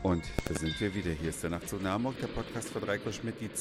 Und da sind wir wieder. Hier ist der Nachtzug nach Hamburg, der Podcast von Reiko Schmidt, die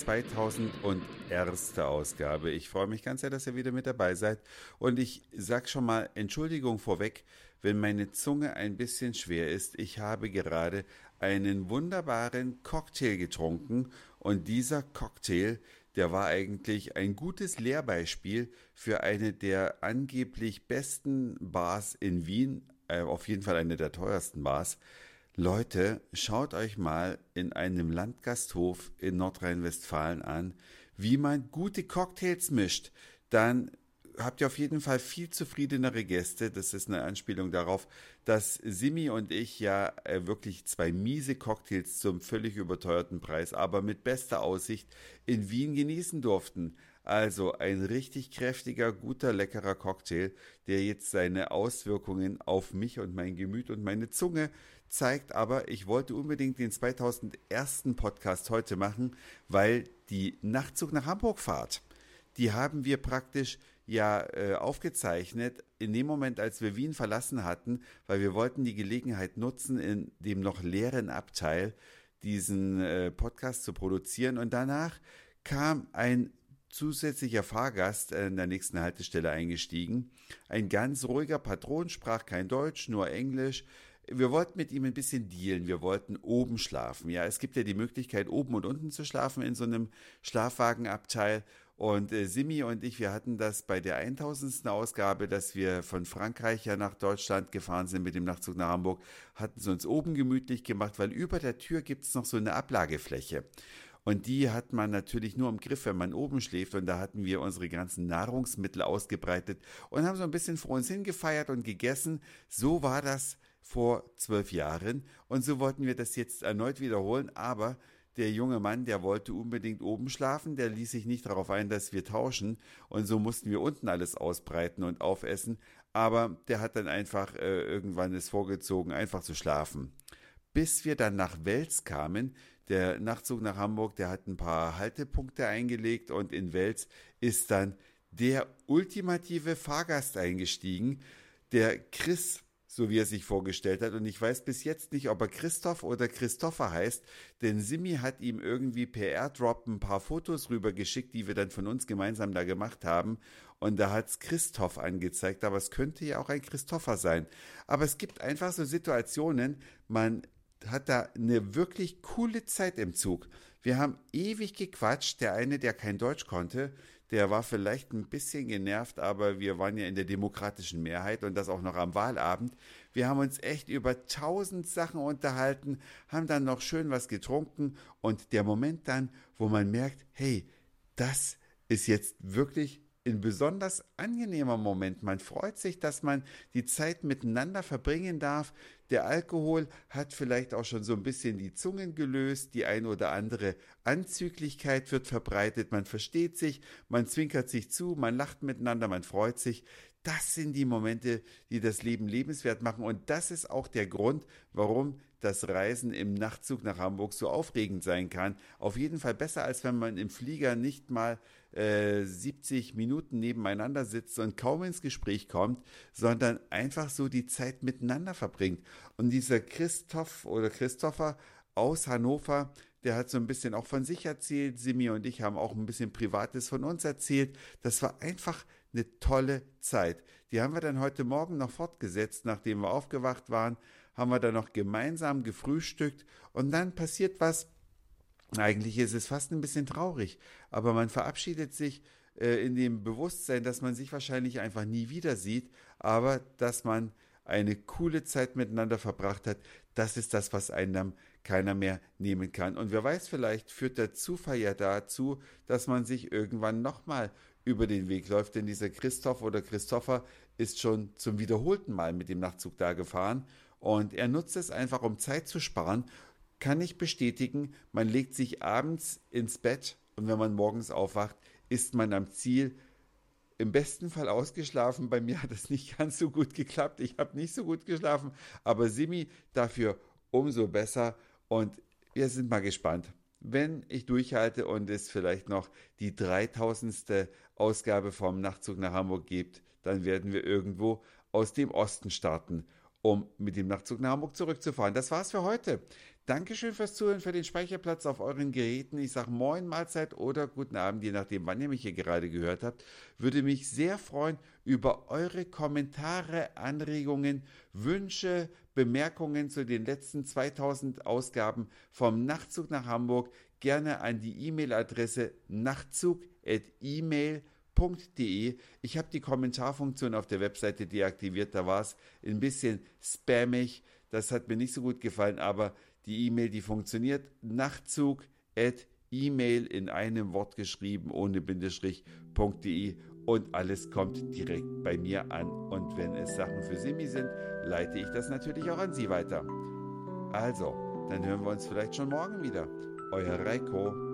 2001. Ausgabe. Ich freue mich ganz sehr, dass ihr wieder mit dabei seid. Und ich sage schon mal Entschuldigung vorweg, wenn meine Zunge ein bisschen schwer ist. Ich habe gerade einen wunderbaren Cocktail getrunken. Und dieser Cocktail, der war eigentlich ein gutes Lehrbeispiel für eine der angeblich besten Bars in Wien. Auf jeden Fall eine der teuersten Bars. Leute, schaut euch mal in einem Landgasthof in Nordrhein-Westfalen an, wie man gute Cocktails mischt. Dann habt ihr auf jeden Fall viel zufriedenere Gäste. Das ist eine Anspielung darauf, dass Simi und ich ja wirklich zwei miese Cocktails zum völlig überteuerten Preis, aber mit bester Aussicht in Wien genießen durften. Also ein richtig kräftiger, guter, leckerer Cocktail, der jetzt seine Auswirkungen auf mich und mein Gemüt und meine Zunge zeigt. Aber ich wollte unbedingt den 2001. Podcast heute machen, weil die Nachtzug nach Hamburg Fahrt, die haben wir praktisch aufgezeichnet in dem Moment, als wir Wien verlassen hatten, weil wir wollten die Gelegenheit nutzen, in dem noch leeren Abteil diesen Podcast zu produzieren. Und danach kam ein zusätzlicher Fahrgast in der nächsten Haltestelle eingestiegen. Ein ganz ruhiger Patron, sprach kein Deutsch, nur Englisch. Wir wollten mit ihm ein bisschen dealen. Wir wollten oben schlafen. Ja, es gibt ja die Möglichkeit, oben und unten zu schlafen in so einem Schlafwagenabteil. Und Simi und ich, wir hatten das bei der 1000. Ausgabe, dass wir von Frankreich ja nach Deutschland gefahren sind mit dem Nachtzug nach Hamburg, hatten es uns oben gemütlich gemacht, weil über der Tür gibt es noch so eine Ablagefläche. Und die hat man natürlich nur im Griff, wenn man oben schläft. Und da hatten wir unsere ganzen Nahrungsmittel ausgebreitet und haben so ein bisschen vor uns hingefeiert und gegessen. So war das vor 12 Jahren. Und so wollten wir das jetzt erneut wiederholen. Aber der junge Mann, der wollte unbedingt oben schlafen. Der ließ sich nicht darauf ein, dass wir tauschen. Und so mussten wir unten alles ausbreiten und aufessen. Aber der hat dann einfach irgendwann es vorgezogen, einfach zu schlafen. Bis wir dann nach Wels kamen. Der Nachtzug nach Hamburg, der hat ein paar Haltepunkte eingelegt und in Wels ist dann der ultimative Fahrgast eingestiegen, der Chris, so wie er sich vorgestellt hat. Und ich weiß bis jetzt nicht, ob er Christoph oder Christopher heißt, denn Simi hat ihm irgendwie per Airdrop ein paar Fotos rübergeschickt, die wir dann von uns gemeinsam da gemacht haben. Und da hat's Christoph angezeigt, aber es könnte ja auch ein Christopher sein. Aber es gibt einfach so Situationen, man hat da eine wirklich coole Zeit im Zug. Wir haben ewig gequatscht. Der eine, der kein Deutsch konnte, der war vielleicht ein bisschen genervt, aber wir waren ja in der demokratischen Mehrheit und das auch noch am Wahlabend. Wir haben uns echt über 1000 Sachen unterhalten, haben dann noch schön was getrunken und der Moment dann, wo man merkt, hey, das ist jetzt wirklich ein besonders angenehmer Moment. Man freut sich, dass man die Zeit miteinander verbringen darf. Der Alkohol hat vielleicht auch schon so ein bisschen die Zungen gelöst. Die ein oder andere Anzüglichkeit wird verbreitet. Man versteht sich, man zwinkert sich zu, man lacht miteinander, man freut sich. Das sind die Momente, die das Leben lebenswert machen. Und das ist auch der Grund, warum das Reisen im Nachtzug nach Hamburg so aufregend sein kann. Auf jeden Fall besser, als wenn man im Flieger nicht mal 70 Minuten nebeneinander sitzt und kaum ins Gespräch kommt, sondern einfach so die Zeit miteinander verbringt. Und dieser Christoph oder Christopher aus Hannover, der hat so ein bisschen auch von sich erzählt. Simi und ich haben auch ein bisschen Privates von uns erzählt. Das war einfach eine tolle Zeit. Die haben wir dann heute Morgen noch fortgesetzt, nachdem wir aufgewacht waren, haben wir dann noch gemeinsam gefrühstückt und dann passiert was. Eigentlich ist es fast ein bisschen traurig, aber man verabschiedet sich in dem Bewusstsein, dass man sich wahrscheinlich einfach nie wieder sieht, aber dass man eine coole Zeit miteinander verbracht hat. Das ist das, was einem dann keiner mehr nehmen kann. Und wer weiß, vielleicht führt der Zufall ja dazu, dass man sich irgendwann nochmal über den Weg läuft, denn dieser Christoph oder Christopher ist schon zum wiederholten Mal mit dem Nachtzug da gefahren und er nutzt es einfach, um Zeit zu sparen. Kann ich bestätigen, man legt sich abends ins Bett und wenn man morgens aufwacht, ist man am Ziel. Im besten Fall ausgeschlafen. Bei mir hat es nicht ganz so gut geklappt. Ich habe nicht so gut geschlafen, aber Simi dafür umso besser. Und wir sind mal gespannt. Wenn ich durchhalte und es vielleicht noch die 3000. Ausgabe vom Nachtzug nach Hamburg gibt, dann werden wir irgendwo aus dem Osten starten, um mit dem Nachtzug nach Hamburg zurückzufahren. Das war's für heute. Dankeschön fürs Zuhören, für den Speicherplatz auf euren Geräten. Ich sage Moin, Mahlzeit oder guten Abend, je nachdem, wann ihr mich hier gerade gehört habt. Würde mich sehr freuen über eure Kommentare, Anregungen, Wünsche, Bemerkungen zu den letzten 2000 Ausgaben vom Nachtzug nach Hamburg. Gerne an die E-Mail-Adresse nachtzug@email.de. Ich habe die Kommentarfunktion auf der Webseite deaktiviert, da war es ein bisschen spammig. Das hat mir nicht so gut gefallen, aber die E-Mail, die funktioniert. Nachtzug@email in einem Wort geschrieben, ohne Bindestrich.de und alles kommt direkt bei mir an. Und wenn es Sachen für Simi sind, leite ich das natürlich auch an Sie weiter. Also, dann hören wir uns vielleicht schon morgen wieder. Euer Reiko.